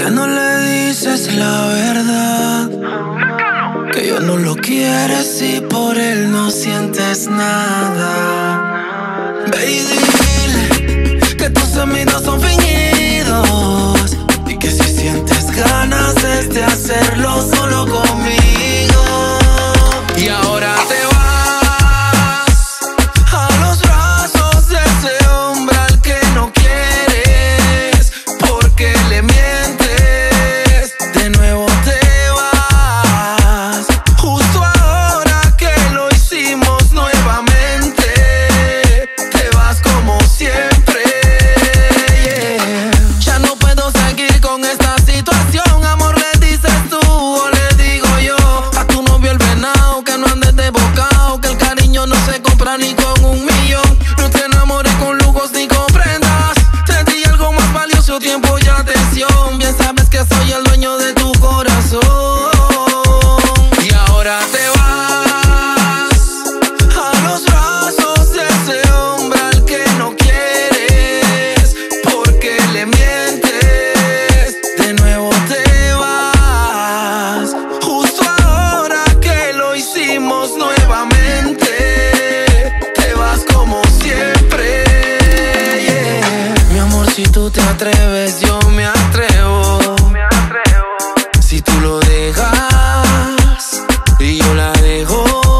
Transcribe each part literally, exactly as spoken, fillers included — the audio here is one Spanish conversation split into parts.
qué no le dices la verdad? Que yo no lo quieres y por él no sientes nada. Baby, dile que tus semidos son fingidos y que si sientes ganas es de hacerlo solo conmigo. Y ahora te vas a los brazos de ese hombre al que no quieres, porque le mientes, de nuevo te vas. Justo ahora que lo hicimos nuevamente, te vas como siempre, yeah. Ya no puedo seguir con esta situación, amor, le dices tú o le digo yo a tu novio el venado que no andes de bocao, que el cariño no se compra ni con un millón. No te enamores con lujos ni con prendas, te di algo más valioso, tiempo y atención. Bien sabes que soy el dueño de tu corazón. Y ahora te vas a los brazos de ese hombre al que no quieres, porque le mientes, de nuevo te vas. Justo ahora que lo hicimos nuevamente, te vas como siempre, yeah. Mi amor, si tú te atreves, yo me atrevo. Si tú lo dejas y yo la dejo.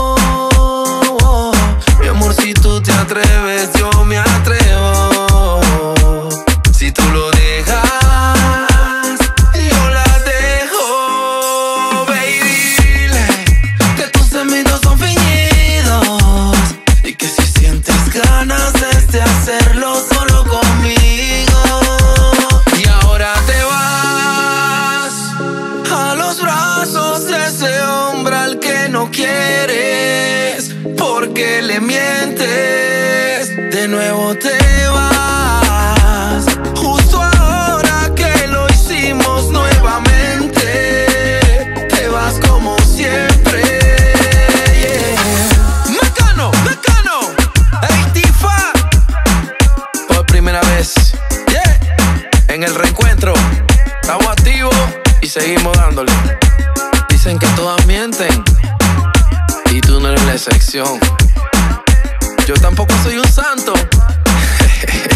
Mi amor, si tú te atreves, yo me atrevo. Si tú lo dejas, yo la dejo. Baby, dile que tus semidos son fingidos y que si sientes ganas es de hacerlo solo conmigo. Y ahora te vas a los brazos de ese hombre al que no quieres, porque le mientes, de nuevo te vas. Justo ahora que lo hicimos nuevamente, te vas como siempre, yeah. Mecano, Mecano, ey, Tifa, por primera vez, yeah. En el reencuentro, estamos activos y seguimos dándole. Dicen que todas mienten y tú no eres la excepción. Yo tampoco soy un santo.